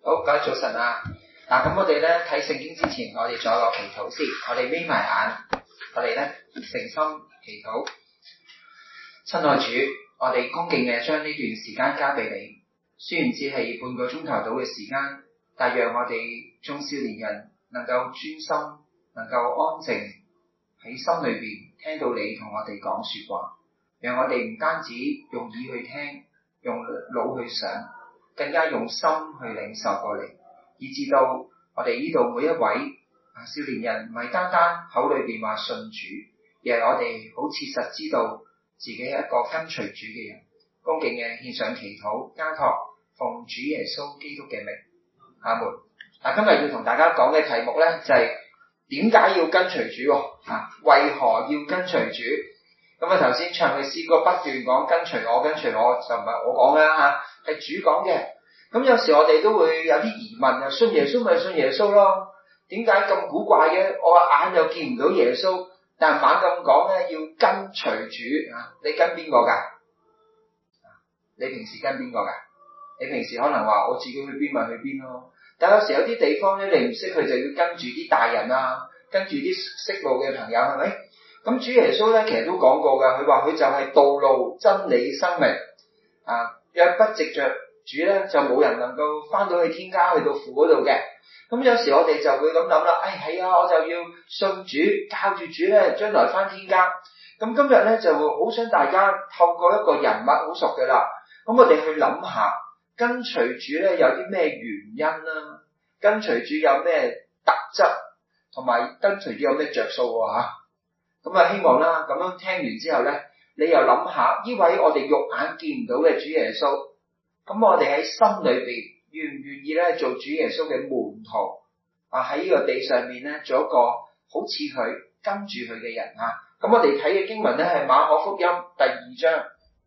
好，各位早晨啊！咁我哋咧睇聖經之前，我哋做一個祈禱先。我哋眯埋眼，我哋咧誠心祈禱。親愛主，我哋恭敬嘅將呢段時間交俾你。雖然只係半個鐘頭到嘅時間，但讓我哋中少年人能夠專心，能夠安靜喺心裏邊聽到你同我哋講說話。讓我哋唔單止用耳去聽，用腦去想，更加用心去領受過嚟，以至到我哋呢度每一位少年人唔係單單口裏邊話信主，而係我哋好切實知道自己係一個跟隨主嘅人。恭敬嘅獻上祈禱，交託奉主耶穌基督嘅名，阿門。今日要同大家講嘅題目咧就係點解要跟隨主？為何要跟隨主？咁頭先唱嘅詩歌不斷講跟隨我，跟隨我，就唔係我講嘅係主講嘅。咁有時我哋都會有啲疑問，信耶穌咪信耶穌咯？點解咁古怪嘅？我眼又見唔到耶穌，但係猛咁講咧要跟隨主啊！你跟邊個㗎？你平時跟邊個㗎？你平時可能話我自己去邊咪去邊咯。但有時有啲地方咧你唔識去，就要跟住啲大人啊，跟住啲識路嘅朋友，係咪？咁主耶穌咧其實都講過㗎，佢話佢就係道路、真理、生命若不藉着主咧，就冇人能夠翻到去天家，去到父嗰度嘅。咁有時我哋就會咁諗啦，係啊，我就要信主，靠住主咧，將來翻天家。咁今日咧就會好想大家透過一個人物好熟嘅啦，咁我哋去諗下跟隨主咧有啲咩原因啦，跟隨主有咩特質，同埋跟隨主有咩着數喎。咁希望啦，咁樣聽完之後咧，你又諗下呢位我哋肉眼見唔到嘅主耶穌，咁我哋喺心裏邊願唔願意咧做主耶穌嘅門徒喺呢個地上面咧做一個好似佢跟住佢嘅人啊？咁我哋睇嘅經文咧係馬可福音第二章，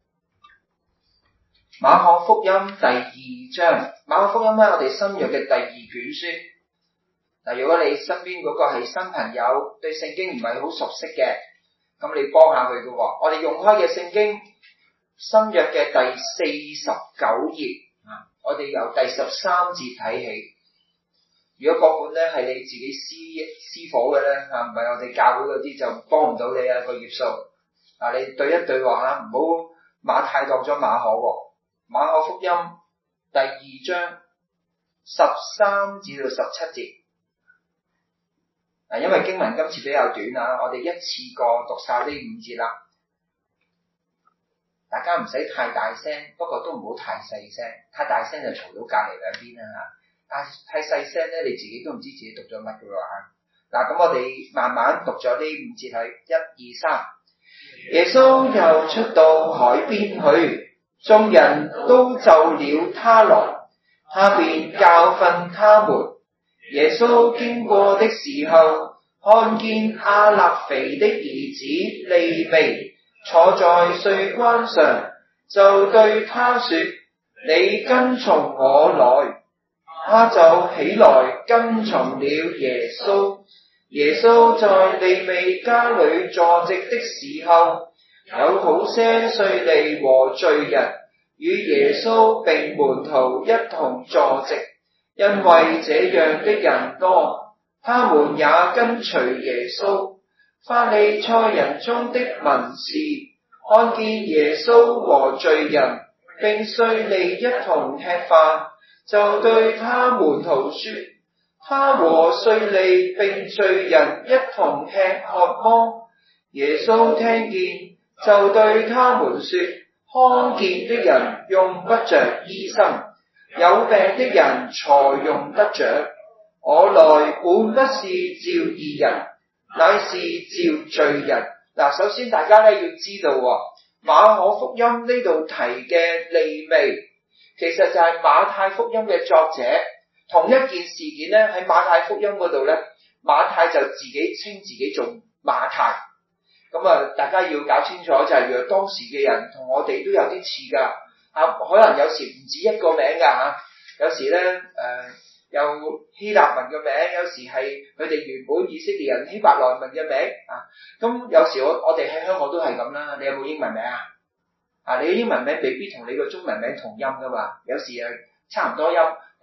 馬可福音第二章，馬可福音咧我哋新約嘅第二卷書。如果你身邊嗰個係新朋友，對聖經唔係好熟悉嘅，咁你幫下佢嘅喎。我哋用開嘅聖經新約嘅第49頁，我哋由第13節睇起。如果嗰本咧係你自己私伙嘅咧，唔係我哋教會嗰啲，就幫唔到你個頁數。你對一對話唔好馬太當咗馬可喎。馬可福音第二章13至到17節。因為經文今次比較短我哋一次過讀晒呢5節啦。大家唔使太大聲，不過都唔好太細聲，太大聲就嘈到隔離兩邊啦太細聲咧，你自己都唔知自己讀咗乜嘅喎。咁我哋慢慢讀咗呢5節去，1、2、3。耶穌又出到海邊去，眾人都就了他來，他便教訓他們。耶穌經過的時候，看見亞勒腓的兒子利未坐在稅關上，就對他說：你跟從我來。他就起來跟從了耶穌。耶穌在利未家裏坐席的時候，有好些稅吏和罪人與耶穌並門徒一同坐席。因為這樣的人多，他們也跟隨耶穌。法利賽人中的文士看見耶穌和罪人並稅吏一同吃飯，就對他門徒說：他和稅吏並罪人一同吃喝麼？耶穌聽見，就對他們說：康健的人用不着醫生，有病的人才用得着。我來本不是召義人，乃是召罪人。首先大家咧要知道馬可福音呢度提嘅利未，其實就係馬太福音嘅作者。同一件事件咧喺馬太福音嗰度咧，馬太就自己稱自己做馬太。咁大家要搞清楚就係，若當時嘅人同我哋都有啲似噶。可能有時唔止一個名㗎有時咧有希臘文嘅名，有時係佢哋原本以色列人希伯來文嘅名咁有時我哋喺香港都係咁啦。你有冇英文名你嘅英文名未必同你個中文名同音㗎嘛？有時差唔多音，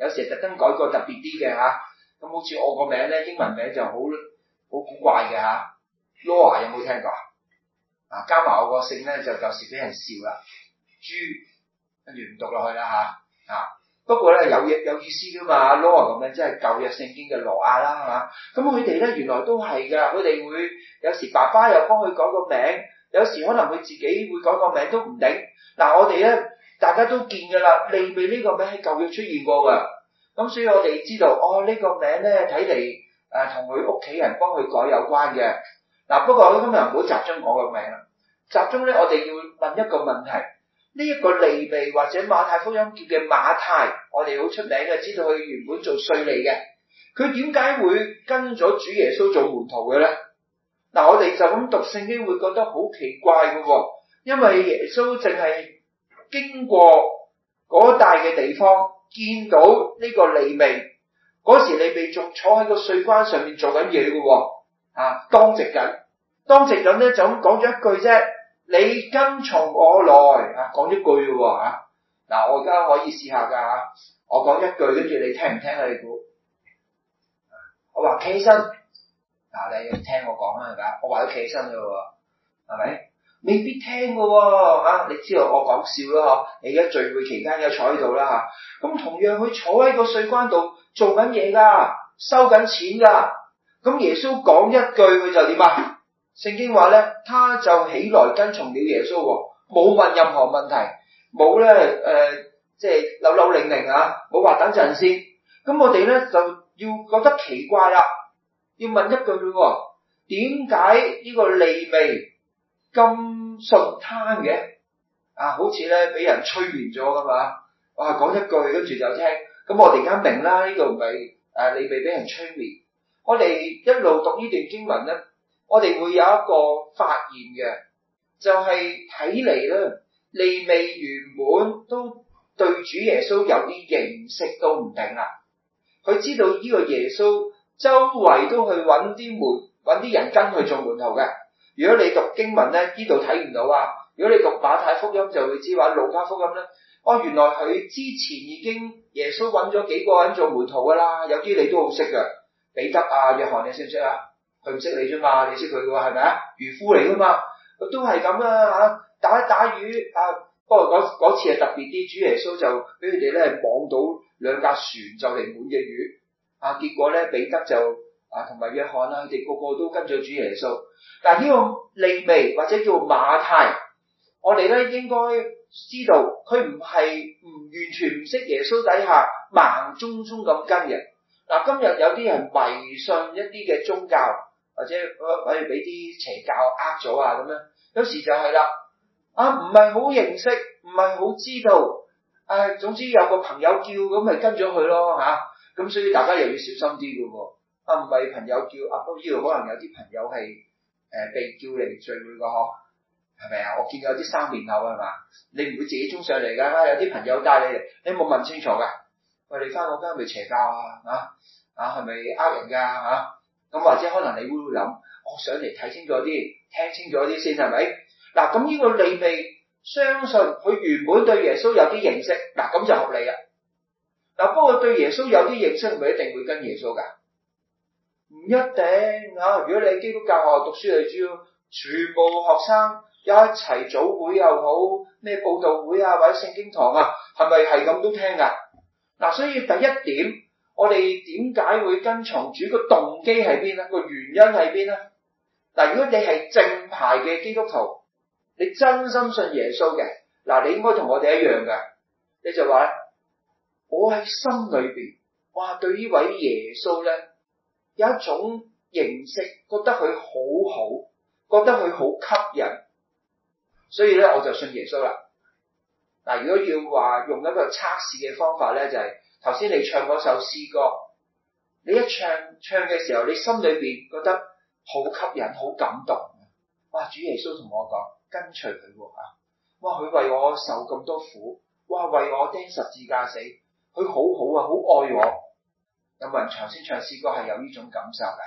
有時特登改個特別啲嘅嚇。咁好似我個名咧，英文名就好古怪嘅嚇。Laura 有冇聽過啊？加埋我個姓咧，就舊時俾人笑啦。豬，跟住唔讀落去啦嚇。不過咧有意思噶嘛 ，Laura 咁樣即係舊約聖經嘅羅亞啦，係嘛？咁佢哋咧原來都係噶，佢哋會有時爸爸又幫佢改個名，有時可能佢自己會改個名都唔定。嗱，我哋咧大家都見噶啦，利未呢個名喺舊約出現過噶，咁所以我哋知道呢個名咧睇嚟同佢屋企人幫佢改有關嘅。嗱，不過我今日唔好集中講個名啦，集中咧我哋要問一個問題。呢一個利未或者馬太福音叫嘅馬太，我哋好出名嘅，知道佢原本做稅吏嘅，佢點解會跟咗主耶穌做門徒嘅咧？嗱，我哋就咁讀聖經會覺得好奇怪嘅，因為耶穌淨係經過嗰帶嘅地方，見到呢個利未，嗰時利未仲坐喺個稅關上面做緊嘢嘅，當值緊咧就咁講咗一句啫。你跟從我來，講一句嘅喎。嗱，我而家可以試下㗎，我講一句，跟住你聽唔聽啊？你估？我話企起身，你要聽我講啦，係咪？我話要企起身嘅喎，係咪？未必聽嘅喎，你知道我講笑啦，你而家聚會期間有坐喺度啦，咁同樣佢坐喺個稅關度做緊嘢㗎，收緊錢㗎，咁耶穌講一句佢就點啊？聖經話咧，他就起來跟從了耶穌，冇問任何問題，冇咧即係扭扭擰擰冇話等陣先。咁我哋咧就要覺得奇怪啦，要問一句咯，點解呢個利未咁順攤嘅？好似咧俾人催眠咗㗎嘛？講一句跟住就聽，咁我哋而家明啦，呢度唔係利未俾人催眠。我哋一路讀呢段經文咧，我哋會有一個發現嘅，就係睇嚟咧，利未原本都對主耶穌有啲認識都唔定啦。佢知道呢個耶穌周圍都去揾啲人跟佢做門徒嘅。如果你讀經文咧，呢度睇唔到啊。如果你讀馬太福音就會知話，路加福音咧，原來佢之前已經耶穌揾咗幾個人做門徒噶啦，有啲你都好識嘅，彼得啊、約翰，你識唔識啊？佢唔識你啫嘛，你識佢嘅喎，係咪啊？漁夫嚟噶嘛，佢都係咁啊，打魚不過嗰次係特別啲，主耶穌就俾佢哋咧網到2架船就嚟滿嘅魚結果咧彼得就同埋約翰佢哋個個都跟咗主耶穌。但呢個利未或者叫馬太，我哋咧應該知道佢唔係完全唔識耶穌底下盲中中咁跟嘅。今日有啲人迷信一啲嘅宗教，或者可以俾啲邪教咗咁樣，有時就係啦，唔係好認識，唔係好知道，總之有個朋友叫咁咪跟咗佢咯咁所以大家又要小心啲嘅喎，唔係朋友叫不過呢度可能有啲朋友係被叫嚟聚會嘅嗬，係咪啊？我見有啲生面口係嘛，你唔會自己衝上嚟㗎，有啲朋友帶你嚟，你冇問清楚㗎，喂，你翻嗰間係咪邪教係咪人㗎咁或者可能你會諗，我上嚟睇清楚啲，聽清楚啲先係咪？咁呢個利未相信佢原本對耶穌有啲認識，咁就合理啦。不過對耶穌有啲認識，唔係一定會跟耶穌㗎，唔一定如果你喺基督教學讀書，你知道全部學生一齊組會又好，咩佈道會或者聖經堂係咪係咁都聽㗎？所以第一點，我哋點解會跟從主？個動機喺邊咧？個原因喺邊咧？如果你係正牌嘅基督徒，你真心信耶穌嘅，你應該同我哋一樣嘅，你就話我喺心裏邊，對呢位耶穌咧有一種認識，覺得佢好好，覺得佢好吸引，所以咧我就信耶穌啦。如果要話用一個測試嘅方法咧，就係頭先你唱嗰首詩歌，你一唱嘅時候，你心裏邊覺得好吸引、好感動。主耶穌同我講跟隨佢佢為我受咁多苦，為我釘十字架死，佢好好好愛我。有冇人頭先唱詩歌係有呢種感受嘅？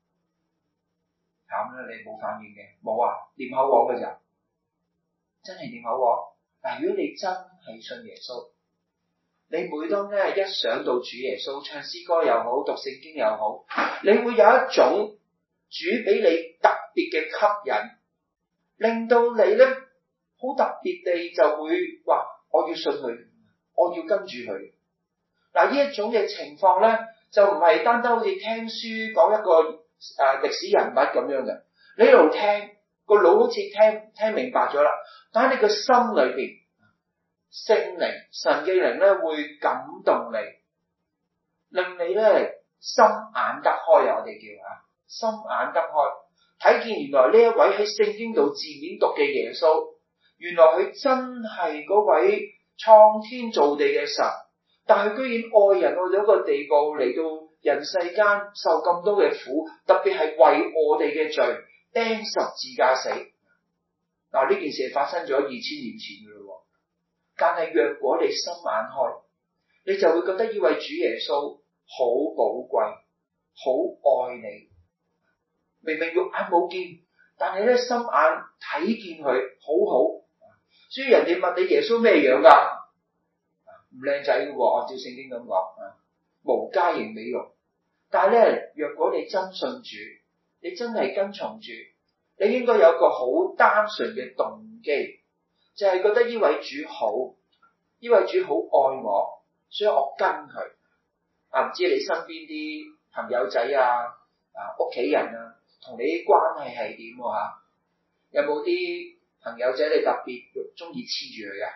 慘啦，你冇反應嘅，冇念口簧嘅咋，真係念口簧。如果你真係信耶穌， 你每當咧一想到主耶穌，唱詩歌又好，讀聖經又好，你會有一種主俾你特別嘅吸引，令到你咧好特別地就會話我要信佢，我要跟住佢。嗱，呢一種嘅情況咧，就唔係單單好似聽書講一個歷史人物咁樣嘅，你一路聽個腦好似聽明白咗啦，但係你個心裏邊聖靈神嘅靈咧會感動你，令你咧心眼得開啊！我哋叫心眼得開，睇見原來呢一位喺聖經度字面讀嘅耶穌，原來佢真係嗰位創天造地嘅神，但係居然愛人愛到一個地步，嚟到人世間受咁多嘅苦，特別係為我哋嘅罪釘十字架死。嗱，呢件事係發生咗2000年前嘅咯，但係若果你心眼開，你就會覺得呢位主耶穌好寶貴，好愛你。明明肉眼冇見，但係咧心眼睇見佢好好。所以人哋問你耶穌咩樣㗎？唔靚仔嘅喎，按照聖經咁講，無佳形美容。但係咧，若果你真信主，你真係跟從主，你應該有一個好單純嘅動機，就係覺得呢位主好，呢位主好愛我，所以我跟佢。唔知你身邊啲朋友仔屋企人同你啲關係係點喎？有冇啲朋友仔你特別中意黐住佢㗎？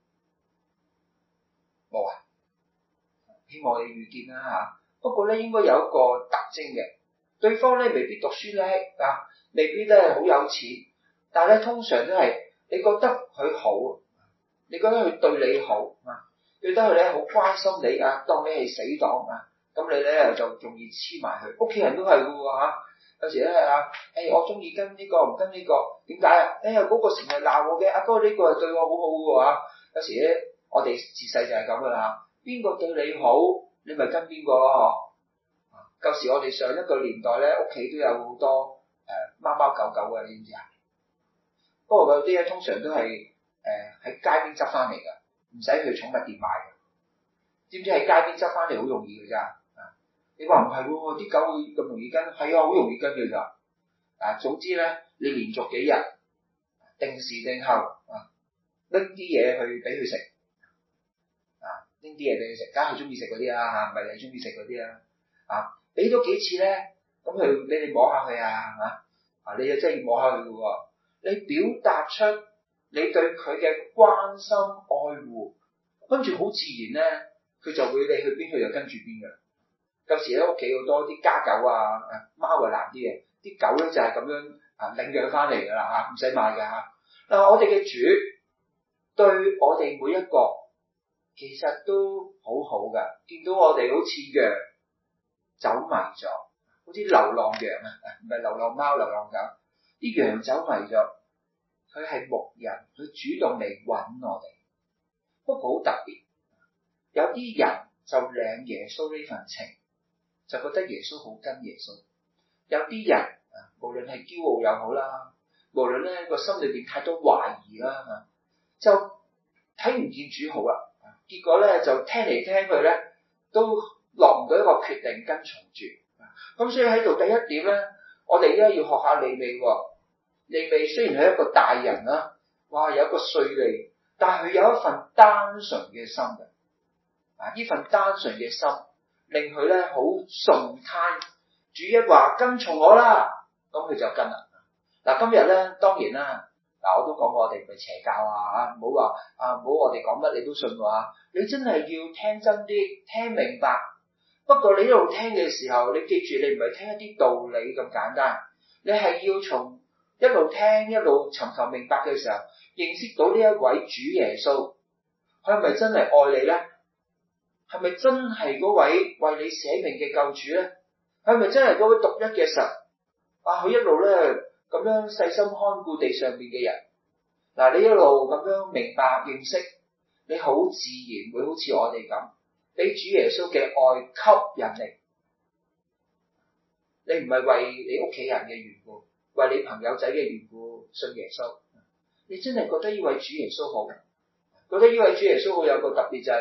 冇啊！希望你遇見啦。不過咧應該有一個特徵嘅，對方咧未必讀書叻未必咧好有錢，但係咧通常都係你覺得佢好，你覺得佢對你好覺得佢咧好關心你當你係死黨咁你咧就容易黐埋佢。屋企人都係嘅喎有時咧我中意跟呢個唔跟呢個，點解嗰個成日鬧我嘅，不過呢個係對我好好嘅喎有時咧我哋自細就係咁噶啦，邊個對你好，你咪跟邊個咯。舊時我哋上一個年代咧，屋企都有好多貓貓狗狗嘅，你知唔知啊？不過嗰啲咧通常都係喺街邊執翻嚟噶，唔使去寵物店買嘅。知唔知喺街邊執翻嚟好容易嘅咋？你話唔係喎，啲狗會咁容易跟？係好容易跟嘅咋。總之咧，你連續幾日定時定候拎啲嘢去俾佢食拎啲嘢俾佢食，梗係佢中意食嗰啲啦，唔係你中意食嗰啲啦俾多幾次咧，咁佢俾你摸下佢你又真係要摸下佢嘅喎。你表達出你對佢嘅關心愛護，跟住好自然咧，佢就會你去邊佢就跟住邊嘅。舊時咧屋企好多啲家狗貓係難啲嘅，啲狗咧就係咁樣領養翻嚟㗎啦唔使買㗎我哋嘅主對我哋每一個其實都好好㗎，見到我哋好似羊走迷咗，好似流浪羊唔係流浪貓流浪狗，啲羊走迷咗，佢係牧人，佢主動嚟揾我哋。不過好特別，有啲人就領耶穌呢份情，就覺得耶穌好跟耶穌。有啲人無論係驕傲又好啦，無論咧個心裏邊太多懷疑啦就睇唔見主好啦，結果咧就聽嚟聽去咧都落唔到一個決定跟從主。咁所以喺度第一點咧，我哋咧要學下利未喎。利未雖然係一個大人有一個稅吏，但係佢有一份單純嘅心嘅。呢份單純嘅心令佢咧好順攤，主一話跟從我啦，咁佢就跟啦。今日咧當然啦，我都講過我哋唔係邪教唔好話唔好我哋講乜你都信你真係要聽真啲，聽明白。不過你一路聽嘅時候，你記住你唔係聽一啲道理咁簡單，你係要從一路聽一路尋求明白嘅時候，認識到呢一位主耶穌，佢係咪真係愛你咧？係咪真係嗰位為你捨命嘅救主咧？係咪真係嗰位獨一嘅神？佢一路咧咁樣細心看顧地上面嘅人。你一路咁樣明白認識，你好自然會好似我哋咁，俾主耶穌嘅愛吸引你。你唔係為你屋企人嘅緣故，為你朋友仔嘅緣故信耶穌，你真係覺得呢位主耶穌好，覺得呢位主耶穌好有個特別就係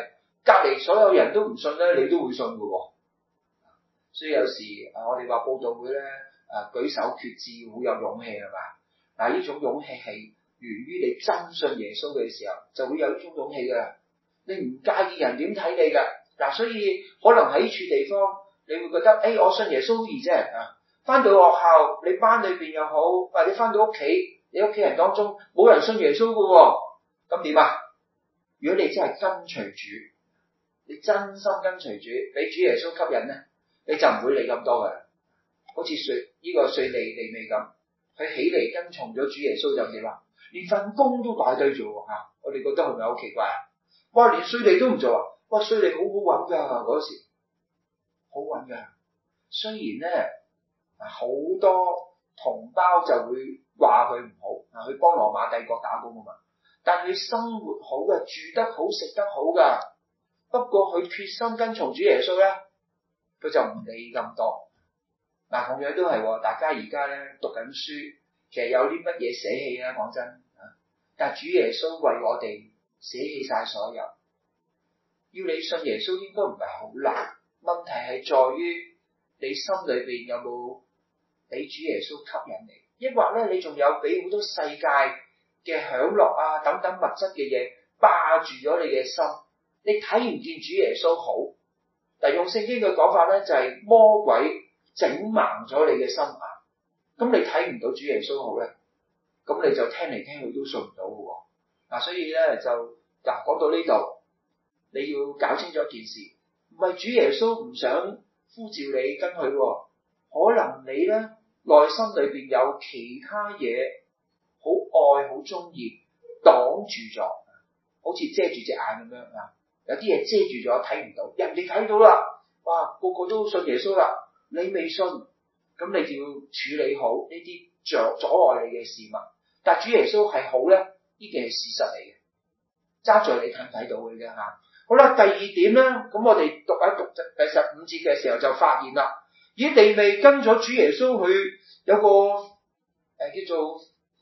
隔離所有人都唔信咧，你都會信㗎喎。所以有時我哋話佈道會咧舉手決志好有勇氣係嘛？嗱，呢種勇氣係源於你真信耶穌嘅時候，就會有呢種勇氣㗎。你唔介意人點睇你㗎。嗱，所以可能喺呢處地方，你會覺得我信耶穌好易啫啊！翻到學校，你班裏邊又好，或者翻到屋企，你屋企人當中冇人信耶穌㗎喎，咁點啊？如果你真係跟隨主，你真心跟隨主，俾主耶穌吸引咧，你就唔會理咁多嘅。好似呢個稅吏未咁，佢起嚟跟從咗主耶穌就點啊？連份工都擺低咗喎嚇！我哋覺得係咪好奇怪啊？哇！連稅吏都唔做啊！哇！稅吏好好揾㗎嗰時，好揾㗎。雖然咧好多同胞就會話佢唔好啊，去幫羅馬帝國打工啊嘛，但佢生活好嘅，住得好，食得好㗎。不過佢決心跟從主耶穌咧，佢就唔理咁多。嗱，同樣都係大家而家咧讀緊書，其實有啲乜嘢捨棄啊？講真啊，但係主耶穌為我哋捨棄晒所有。要你信耶穌應該唔係好難，問題係在於你心裏邊有冇俾主耶穌吸引你，抑或咧你仲有俾好多世界嘅享樂啊等等物質嘅嘢霸住咗你嘅心，你睇唔見主耶穌好。但用聖經嘅講法咧，就係魔鬼整盲咗你嘅心眼，咁你睇唔到主耶穌好咧，咁你就聽嚟聽去都信唔到嘅喎。嗱，所以咧就講到呢度，你要搞清楚一件事，唔係主耶穌唔想呼召你跟佢喎，可能你咧內心裏邊有其他嘢好愛好中意擋住咗，好似遮住隻眼咁樣啊，有啲嘢遮住咗睇唔到，人哋睇到啦，哇個個都信耶穌啦，你未信，咁你就要處理好呢啲阻礙你嘅事物。但係主耶穌係好咧，呢件係事實嚟嘅，揸在你睇唔睇到嘅啫嚇。好啦，第二點咧，咁我哋讀第15節嘅時候就發現啦，咦，利未跟咗主耶穌去有個叫做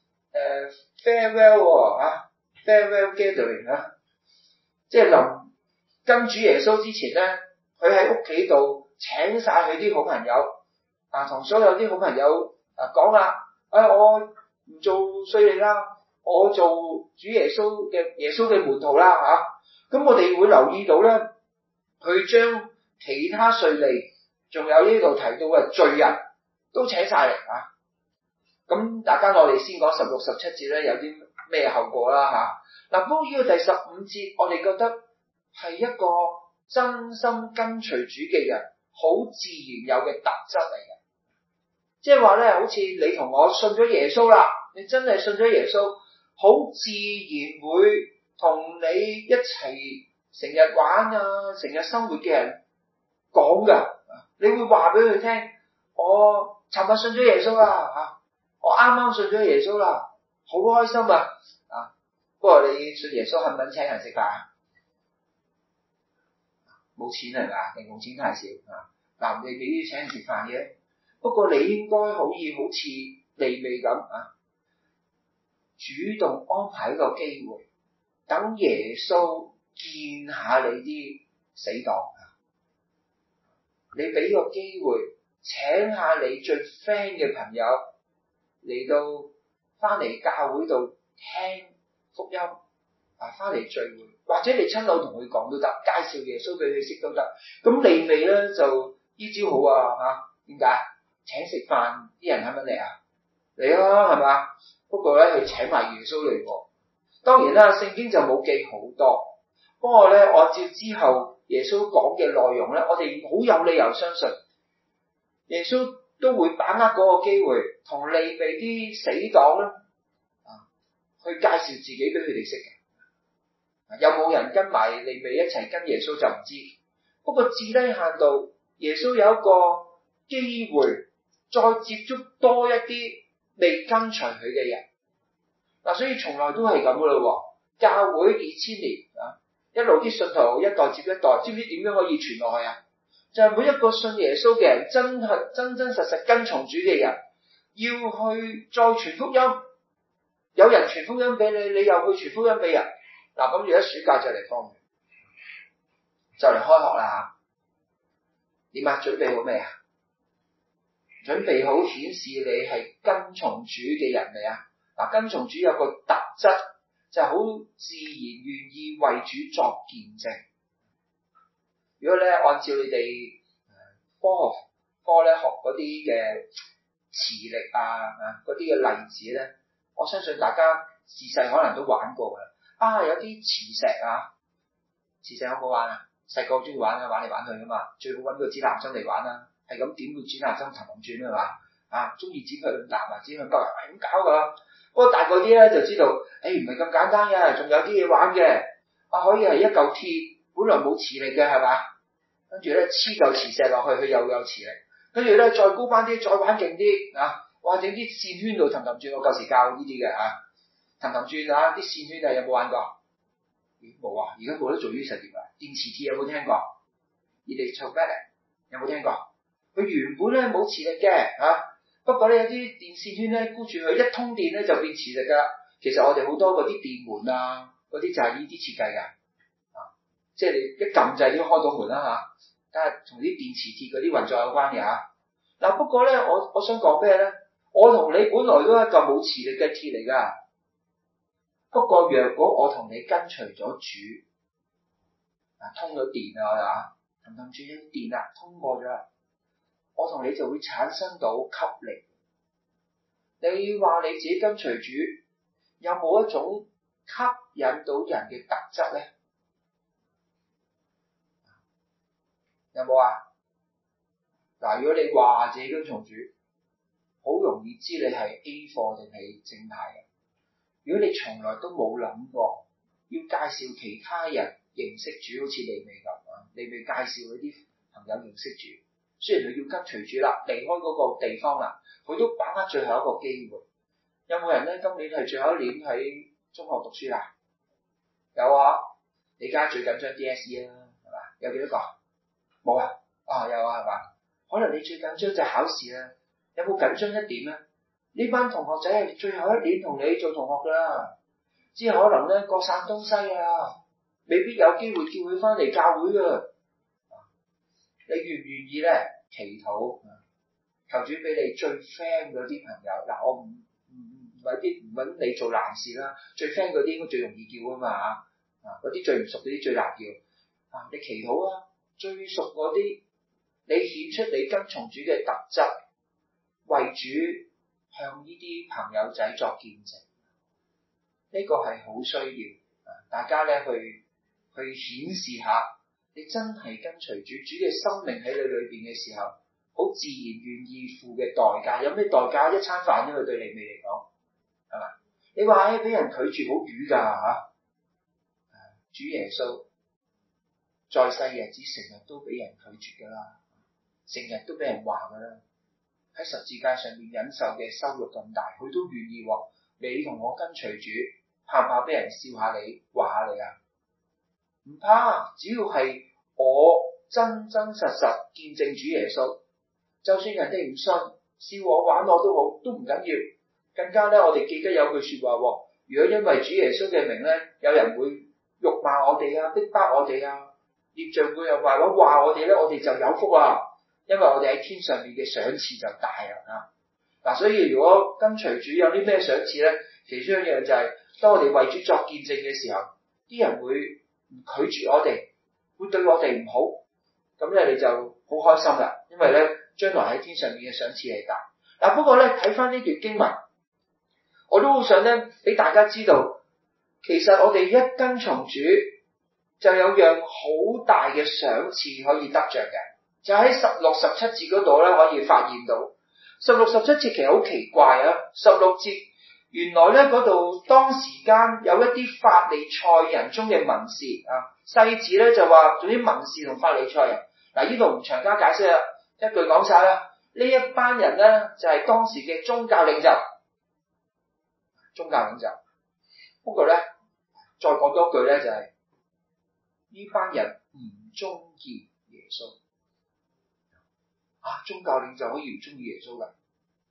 farewell farewell gathering 即係臨跟主耶穌之前咧，佢喺屋企度請晒佢啲好朋友同所有啲好朋友講啦，我唔做稅吏啦，我做主耶穌嘅門徒啦嚇。咁我哋會留意到咧，佢將其他稅吏仲有呢度提到嘅罪人都請晒嚟啊。咁大家我哋先講16、17節咧，有啲咩後果啦嚇。嗱，不過呢個第15節，我哋覺得係一個真心跟隨主嘅人好自然有嘅特質嚟嘅。即係話咧，好似你同我信咗耶穌啦，你真係信咗耶穌，好自然會同你一齊成日玩成日生活嘅人講噶。你會話俾佢聽，我尋日信咗耶穌啦我啱啱信咗耶穌啦，好開心不過你信耶穌肯唔肯請人食飯？冇錢係嘛，零用錢太少你未必請人食飯嘅。不過你應該好似利未咁主動安排一個機會，等耶穌見下你啲死黨你俾個機會請下你最 friend 嘅朋友嚟到翻嚟教會度聽福音翻嚟聚會，或者你親口同佢講都得，介紹耶穌俾佢識都得。咁利未咧就呢招好點解？請食飯啲人係咪嚟嚟係嘛？不過咧佢請埋耶穌嚟喎。當然啦，聖經就冇記好多，不過咧按照之後耶穌講嘅內容咧，我哋好有理由相信耶穌都會把握嗰個機會，同利未啲死黨咧去介紹自己俾佢哋識嘅。有冇人跟埋利未一齊跟耶穌就唔知，不過至低限度耶穌有一個機會再接觸多一啲未跟隨佢嘅人所以從來都係咁噶咯。教會2000年一路啲信徒一代接一代，知唔知點樣可以傳落去就係每一個信耶穌嘅人，真實跟從主嘅人，要去再傳福音。有人傳福音俾你，你又去傳福音俾人。咁而家暑假就嚟放完， 就嚟開學啦嚇，點啊？準備好未啊？準備好顯示你係跟從主嘅人未啊？嗱，跟從主有個特質就係好自然願意為主作見證。如果咧按照你哋科學科咧學嗰啲嘅磁力嗰啲嘅例子咧，我相信大家自細可能都玩過㗎。有啲磁石磁石好唔好玩啊？細個好中意玩嚟玩去㗎嘛，最好揾個指南針嚟玩啦，係咁點個指南針氹氹轉啊嘛，中意指向南指向北係咁搞㗎。不過大個啲咧就知道，唔係咁簡單嘅，仲有啲嘢玩嘅。可以係一嚿鐵，本來冇磁力嘅係嘛，跟住咧黐嚿磁石落去，佢又有磁力。跟住咧再高翻啲，再玩勁啲整啲線圈度氹氹轉。我舊時教呢啲嘅氹氹轉啲線圈有冇玩過？冇啊，而家冇得做呢啲實驗啊。電磁鐵有冇聽過？Electromagnet有冇聽過？佢原本咧冇磁力嘅不過咧有啲電線圈咧箍住佢，一通電咧就變磁力噶啦。其實我哋好多嗰啲電門嗰啲就係呢啲設計嘅即係你一撳掣都開到門啦但係同啲電磁鐵嗰啲運作有關嘅不過咧我想講咩咧？我同你本來都係一嚿冇磁力嘅鐵嚟噶。不過若果我同你跟隨咗主通咗電氹氹轉啲電通過咗，我同你就會產生到吸力。你話你自己跟隨主，有冇一種吸引到人嘅特質咧？有冇如果你話自己跟從主，好容易知你係 A 貨定係正派嘅。如果你從來都冇諗過要介紹其他人認識主，好似利未咁利未介紹嗰啲朋友認識主，雖然佢要跟隨主啦，離開嗰個地方啦，佢都把握最後一個機會。有冇人咧今年係最後一年喺中學讀書啦？有你而家最緊張 DSE 啦，係嘛？有幾多個？冇有係嘛？可能你最緊張就係考試啦。有冇緊張一點咧？呢班同學仔係最後一年同你做同學噶啦，只可能咧各散東西未必有機會叫佢翻嚟教會噶。你願唔願意咧祈禱求主俾你最 friend 嗰啲朋友我唔揾你做男士啦，最 friend 嗰啲應該最容易叫啊嘛嗰啲最唔熟嗰啲最難叫你祈禱最熟嗰啲，你顯出你跟從主嘅特質，為主向呢啲朋友仔作見證，呢個係好需要大家咧去顯示下，你真係跟隨主嘅生命喺你裏邊嘅時候，好自然願意付嘅代價。有咩代價？一餐飯啫嘛，對利未嚟講，係咪？你話俾人拒絕好瘀噶主耶穌在世日子成日都俾人拒絕噶啦，成日都俾人話噶啦。喺十字架上面忍受嘅羞辱咁大，佢都願意你同我跟隨主，怕唔怕俾人笑下你，話下你唔怕，只要係我真真實實見證主耶穌，就算人哋唔信，笑我玩我都好，都唔緊要。更加咧，我哋記得有句說話，如果因為主耶穌嘅名咧，有人會辱罵我哋逼迫我哋業障會又話我哋咧，我哋就有福因為我哋喺天上面嘅賞賜就大所以如果跟隨主有啲咩賞賜咧，其中一樣就係當我哋為主作見證嘅時候，啲人會拒絕我哋，會對我哋唔好，咁咧你就好開心啦，因為咧將來喺天上面嘅賞賜係大。不過咧睇翻呢段經文，我都好想咧俾大家知道，其實我哋一跟從主就有樣好大嘅賞賜可以得着嘅。就喺16、17節嗰度咧，可以發現到16、17節其實好奇怪16節原來咧嗰度當時間有一啲法利賽人中嘅文士細字咧就話，總之文士同法利賽人呢度唔長加解釋一句講晒啦。呢一班人咧就係當時嘅宗教領袖，不過咧再講多句咧就係呢班人唔中意耶穌。宗教領袖可以唔中意耶穌噶？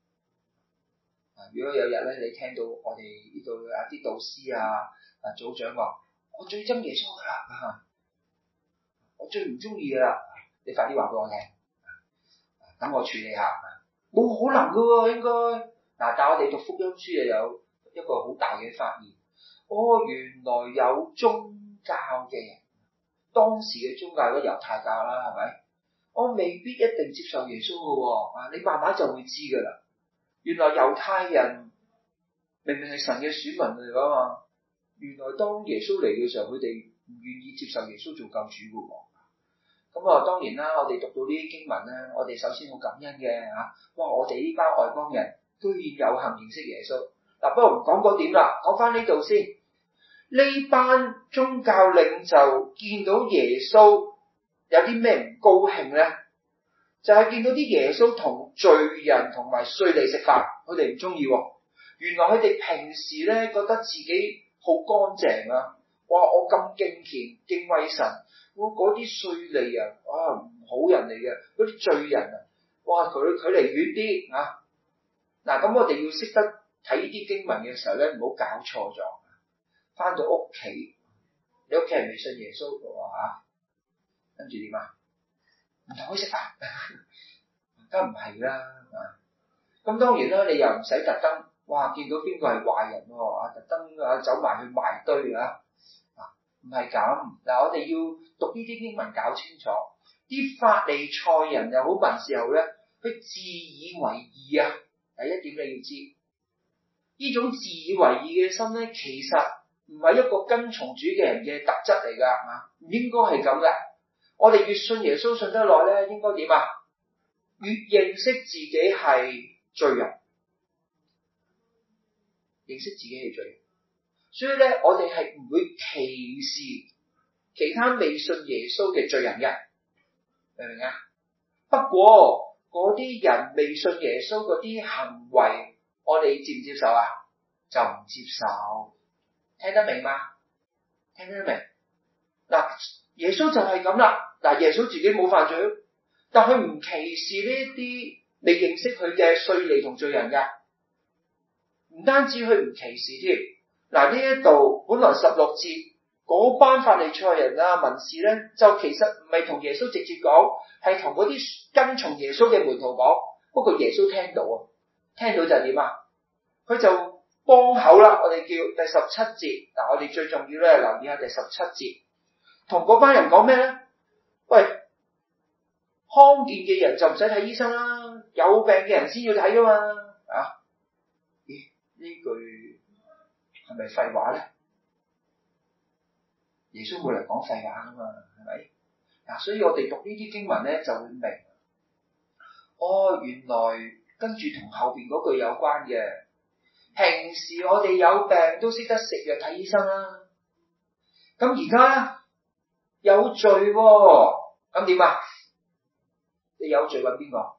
如果有日咧，你聽到我哋呢度啲導師組長話，我最憎耶穌噶啦， 我最唔中意噶啦，你快啲話俾我聽，等我處理下。冇可能噶喎，應該嗱，但係我哋讀福音書又有一個好大嘅發現，原來有宗教嘅人，當時嘅宗教嗰猶太教啦，係咪？我未必一定接受耶穌噶喎，你慢慢就會知噶啦。原來猶太人明明係神嘅選民嚟噶嘛，原來當耶穌嚟嘅時候，佢哋唔願意接受耶穌做救主噶喎。咁當然啦，我哋讀到呢啲經文咧，我哋首先好感恩嘅嚇。哇！我哋呢班外邦人居然有幸認識耶穌。嗱，不過唔講嗰點啦，講翻呢度先。呢班宗教領袖見到耶穌有啲咩唔高興咧？就係見到啲耶穌同罪人同埋稅吏食飯，佢哋唔中意喎。原來佢哋平時咧覺得自己好乾淨啊！哇！我咁敬虔敬畏神。嗰啲稅吏啊，唔好人嚟嘅，嗰啲罪人啊，哇，佢離遠啲啊！嗱，咁我哋要識得睇呢啲經文嘅時候咧，唔好搞錯咗。翻到屋企，你屋企人未信耶穌嘅話，跟住點啊？唔同佢食飯，梗唔係啦。咁當然啦，你又唔使特登，哇，見到邊個係壞人喎，特登走埋去埋堆啊！唔係咁，嗱，我哋要讀呢啲經文搞清楚。啲法利賽人又好文士又好咧，佢自以為義啊！第一點你要知，呢種自以為義嘅心咧，其實唔係一個跟從主嘅人嘅特質嚟噶，唔應該係咁嘅。我哋越信耶穌信得耐咧，應該點啊？越認識自己係罪人，認識自己係罪人。所以咧，我哋係唔會歧視其他未信耶穌嘅罪人嘅，明唔明啊？不過嗰啲人未信耶穌嗰啲行為，我哋接唔接受啊？就唔接受，聽得明嗎？聽得明？嗱，耶穌就係咁啦。嗱，耶穌自己冇犯罪，但佢唔歧視呢啲未認識佢嘅稅吏同罪人嘅，唔單止佢唔歧視添。嗱，呢一度本來16節嗰班法利賽人啊、文士咧，就其實唔係同耶穌直接講，係同嗰啲跟從耶穌嘅門徒講。不過耶穌聽到啊，聽到就係點啊？佢就幫口啦。我哋叫第17節。嗱，我哋最重要咧留意下第17節，同嗰班人講咩咧？喂，康健嘅人就唔使睇醫生啦，有病嘅人先要睇噶嘛。咦？呢句係咪廢話咧？耶穌冇嚟講廢話噶嘛，係咪？嗱，所以我哋讀呢啲經文咧就會明，原來跟住同後邊嗰句有關嘅。平時我哋有病都識得食藥睇醫生啦，咁而家有罪喎，咁點啊？你有罪揾邊個？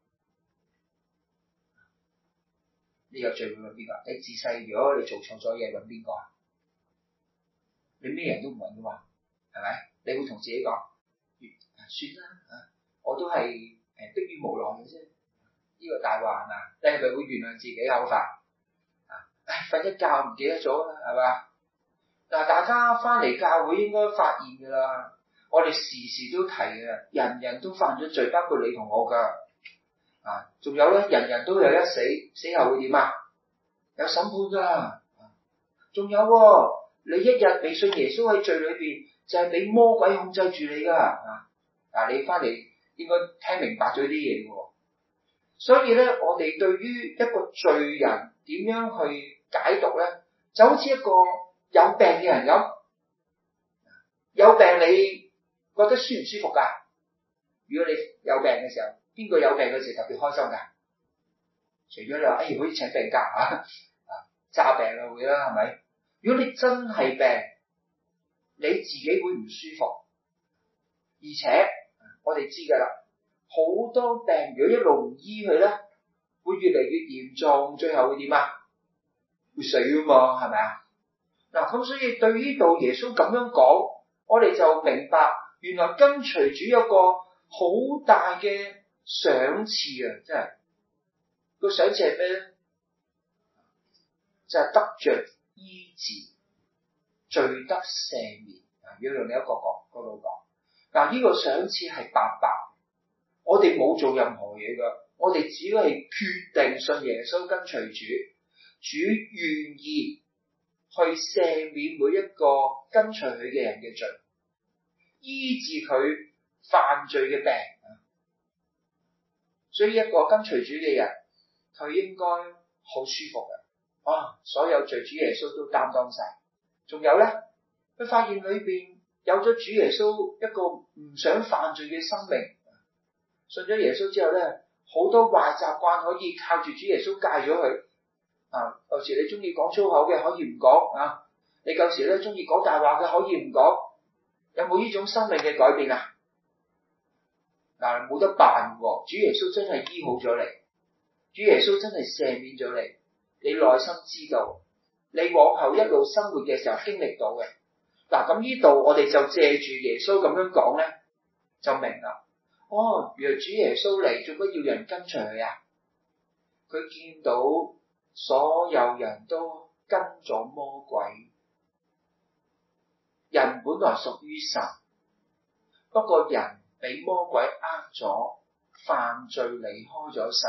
你有罪會揾邊個？你自細如果你做錯咗嘢揾邊個啊？你咩人都唔揾噶嘛，係咪？你會同自己講，算啦，我都係迫於無奈嘅啫。呢個大話係嘛？你係咪會原諒自己口法？瞓一覺唔記得咗啦，係嘛？嗱，大家翻嚟教會應該發現噶啦，我哋時時都提嘅，人人都犯咗罪，包括你同我噶。仲有咧，人人都有一死，死後會點啊？有審判噶。仲有你一日未信耶穌喺罪裏邊，就係俾魔鬼控制住你噶。你翻嚟應該聽明白咗啲嘢嘅。所以咧，我哋對於一個罪人點樣去解讀咧，就好似一個有病嘅人咁。有病你覺得舒唔舒服噶？如果你有病嘅時候，邊個有病嘅時候特別開心噶？除咗你話可以請病假詐病啊會啦，係咪？如果你真係病，你自己會唔舒服，而且我哋知噶啦，好多病如果一路唔醫佢咧，會越嚟越嚴重，最後會點啊？會死噶嘛，係咪啊？嗱，咁所以對於到耶穌咁樣講，我哋就明白，原來跟隨主有個好大嘅賞賜啊！真係個賞賜係咩咧？就係得着醫治，罪得赦免。如果用呢一個角度講， 嗱，呢個賞賜係白白，我哋冇做任何嘢噶，我哋只係決定信耶穌跟隨主，主願意去赦免每一個跟隨佢嘅人嘅罪，醫治佢犯罪嘅病。所以一個跟隨主嘅人，佢應該好舒服嘅。所有罪主耶穌都擔當晒。仲有咧，佢發現裏邊有咗主耶穌一個唔想犯罪嘅生命，信咗耶穌之後咧，好多壞習慣可以靠住主耶穌戒咗佢。有時你中意講粗口嘅可以唔講啊，你舊時咧中意講大話嘅可以唔講，有冇呢種生命嘅改變啊？嗱，冇得辦喎，主耶穌真係醫好咗你，主耶穌真係赦免咗你，你內心知道，你往後一路生活嘅時候經歷到嘅。嗱，咁呢度我哋就借住耶穌咁樣講咧，就明啦。原來主耶穌嚟做乜要人跟隨佢啊？佢見到所有人都跟咗魔鬼，人本來屬於神，不過人俾魔鬼呃咗，犯罪離開咗神。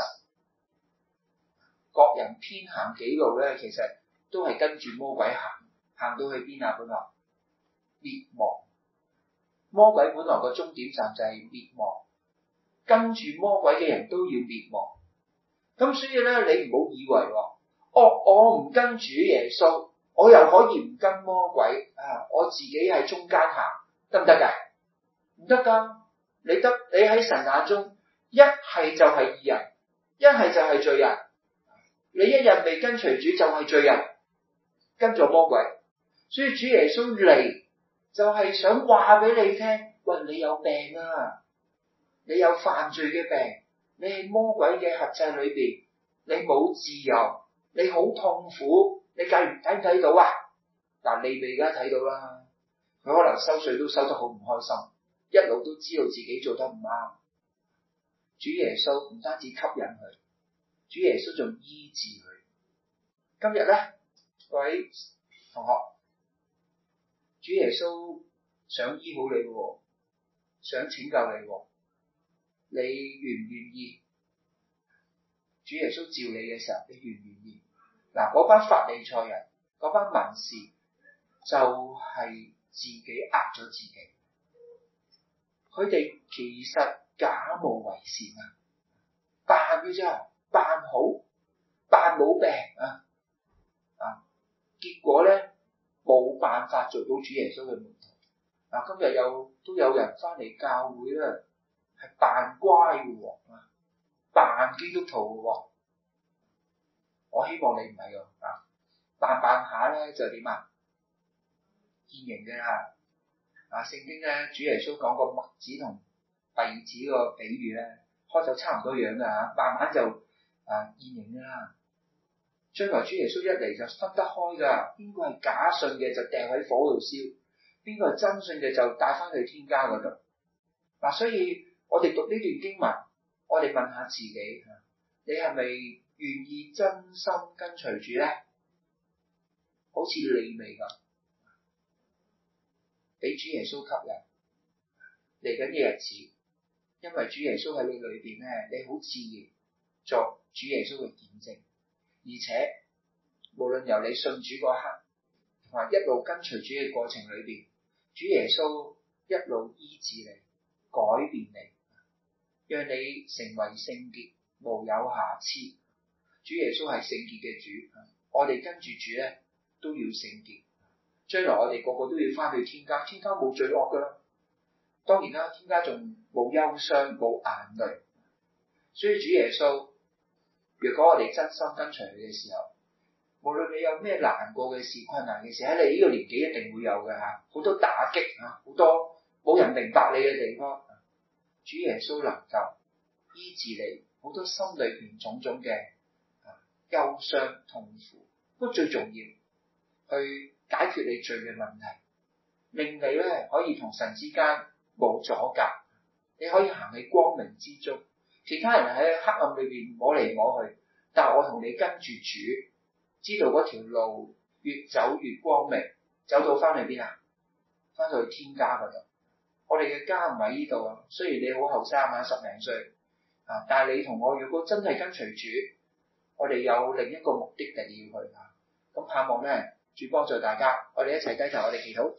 各人偏行己路咧，其實都係跟住魔鬼行，行到去邊啊？本來滅亡。魔鬼本來個終點站就係滅亡，跟住魔鬼嘅人都要滅亡。咁所以咧，你唔好以為我唔跟主耶穌，我又可以唔跟魔鬼我自己喺中間行，得唔得噶？唔得噶，你喺神眼中，一係就係義人，一係就係罪人。你一日未跟隨主就係罪人，跟咗魔鬼。所以主耶穌嚟就係想話俾你聽，喂，你有病啊，你有犯罪嘅病，你喺魔鬼嘅轄制裏邊，你冇自由，你好痛苦，你睇唔睇到啊？嗱，利未而家睇到啦，佢可能收稅都收得好唔開心，一路都知道自己做得唔啱。主耶穌唔單止吸引佢，主耶穌仲醫治佢。今日咧，各位同學，主耶穌想醫好你喎，想拯救你喎，你願唔願意？主耶穌召你嘅時候，你願唔願意？嗱，嗰班法利賽人，嗰班文士，就係自己呃咗自己。佢哋其實假冒為善啊，扮嘅啫，扮好，扮冇病結果咧冇辦法做到主耶穌嘅門徒。今日都有人翻嚟教會咧，係扮乖嘅喎，扮基督徒嘅喎。我希望你唔係㗎，扮下咧就點啊？現形嘅啦。聖經咧，主耶穌講個麥子同稗子個比喻咧，開頭差唔多樣㗎，慢慢就現形嘅啦。將來主耶穌一嚟就分得開㗎，邊個係假信嘅就掟喺火度燒，邊個係真信嘅就帶翻去天家嗰度。所以我哋讀呢段經文，我哋問下自己，你係咪願意真心跟隨主咧？好似利未咁，俾主耶穌吸引嚟緊嘅日子，因為主耶穌喺你裏邊咧，你好自然作主耶穌嘅見證。而且無論由你信主嗰刻，同埋一路跟隨主嘅過程裏邊，主耶穌一路醫治你、改變你，讓你成為聖潔、無有瑕疵。主耶穌係聖潔嘅主，我哋跟住主咧都要聖潔。將來我哋個個都要翻去天家，天家冇罪惡噶啦。當然啦，天家仲冇憂傷、冇眼淚。所以主耶穌，如果我哋真心跟隨佢嘅時候，無論你有咩難過嘅事、困難嘅事，喺你呢個年紀一定會有嘅好多打擊好多冇人明白你嘅地方，主耶穌能夠醫治你好多心裏邊種種嘅憂傷痛苦。不過最重要，去解決你罪嘅問題，令你咧可以同神之間冇阻隔，你可以行喺光明之中。其他人喺黑暗裏邊摸嚟摸去，但係我同你跟住主，知道嗰條路越走越光明，走到翻去邊啊？翻到去天家嗰度。 我哋嘅家唔喺呢度啊，雖然你好後生啊，10零歲啊，但係你同我如果真係跟隨主，我哋有另一個目的地要去啊。咁盼望咧，主幫助大家，我哋一齊低頭，我哋祈禱。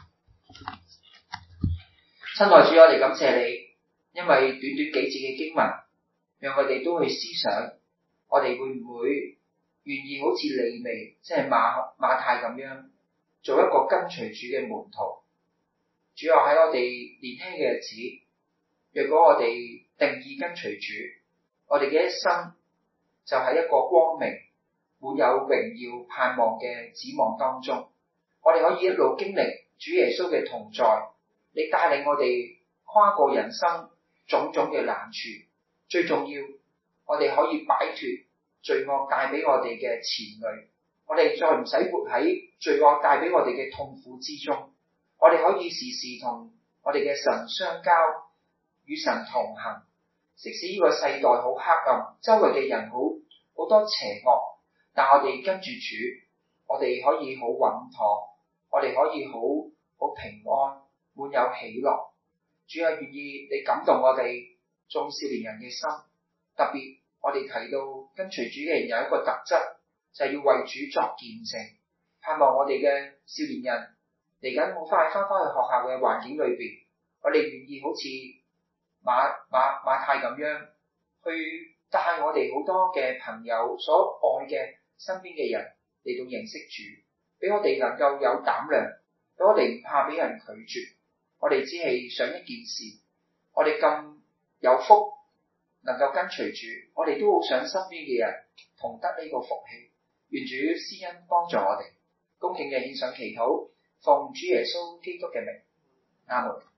親愛主，我哋感謝你，因為短短幾節嘅經文，讓我哋都去思想，我哋會唔會願意好似利未，即係馬太咁樣，做一個跟隨主嘅門徒。主要喺我哋年輕嘅日子，若果我哋定義跟隨主，我哋嘅一生就喺一個光明、滿有榮耀盼望嘅指望當中，我哋可以一路經歷主耶穌嘅同在，你帶領我哋跨過人生種種嘅難處，最重要，我哋可以擺脫罪惡帶俾我哋嘅纏累，我哋再唔使活喺罪惡帶俾我哋嘅痛苦之中，我哋可以時時同我哋嘅神相交，與神同行。即使呢個世代好黑暗，周圍嘅人好多邪惡，但我哋跟住主，我哋可以好穩妥，我哋可以好平安，滿有喜樂。主啊，願意你感動我哋眾少年人嘅心，特別我哋提到跟隨主嘅人有一個特質，就係要為主作見證。盼望我哋嘅少年人嚟緊好快翻返去學校嘅環境裏邊，我哋願意好似馬太咁樣去帶我哋好多嘅朋友所愛嘅身邊嘅人嚟到認識主，俾我哋能夠有膽量，俾我哋唔怕俾人拒絕。我哋只係想一件事，我哋咁有福能夠跟隨主，我哋都好想身邊嘅人同得呢個福氣。願主施恩幫助我哋，恭敬嘅獻上祈禱，奉主耶穌基督嘅名，阿門。